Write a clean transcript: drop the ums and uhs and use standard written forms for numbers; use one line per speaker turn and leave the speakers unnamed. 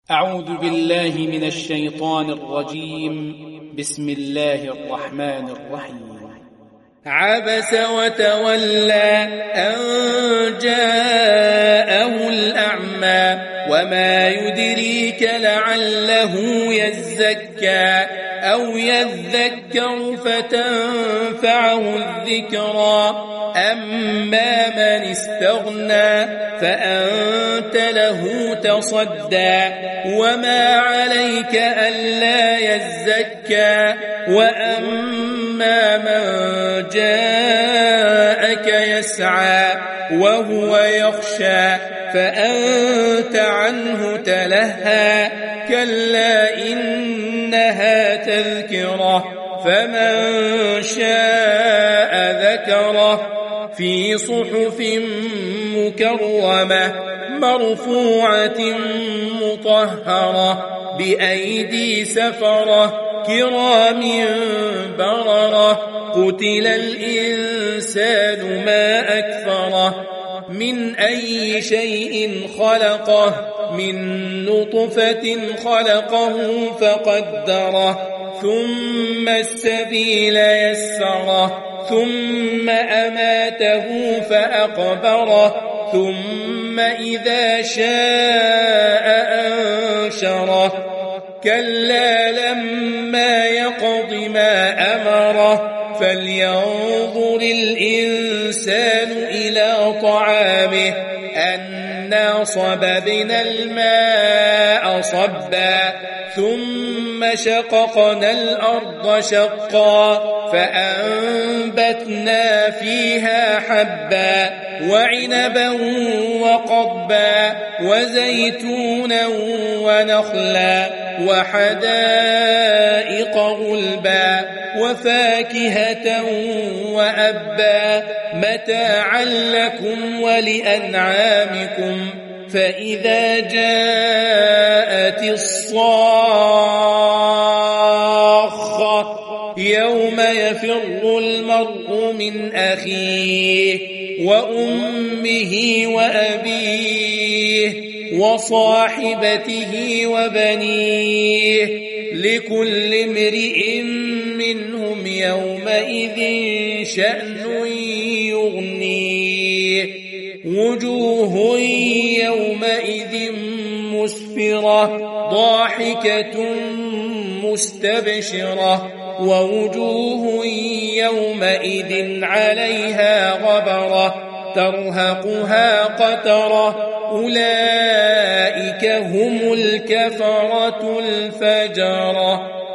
أعوذ بالله من الشيطان الرجيم. بسم الله الرحمن الرحيم. عبس وتولى أن جاءه الأعمى وما يدريك لعله يزكى أو يذكر فتنفعه الذكرى أما من استغنى فأنت له تصدى وما عليك ألا يزكى وأما من جاءك يسعى وهو يخشى فأنت عنه تلهى كلا إنها تذكرة فمن شاء ذكره في صحف مكرمة مرفوعة مطهرة بأيدي سفرة كرام بررة قتل الإنسان ما أكفره من أي شيء خلقه من نطفة خلقه فقدره ثم السبيل يسره ثم أماته فأقبره ثم إذا شاء أنشره كلا لما يقض ما أمره فلينظر الإنسان إلى طعامه أنا صببنا الماء صبا ثم شققنا الأرض شقا فأنبتنا فيها حبا وعنبا وقضبا وزيتونا ونخلا وحدائق غلبا وفاكهة وأبا متاعا لكم ولأنعامكم فإذا جاءت الصاخة يوم يفر المرء من أخيه وأمه وأبيه وصاحبته وبنيه لكل امرئ منهم يومئذ شأن يغنيه وجوه يومئذ مسفرة ضاحكة مستبشرة ووجوه يومئذ عليها غبرة ترهقها قترة أولئك هم الكفرة الفجرة.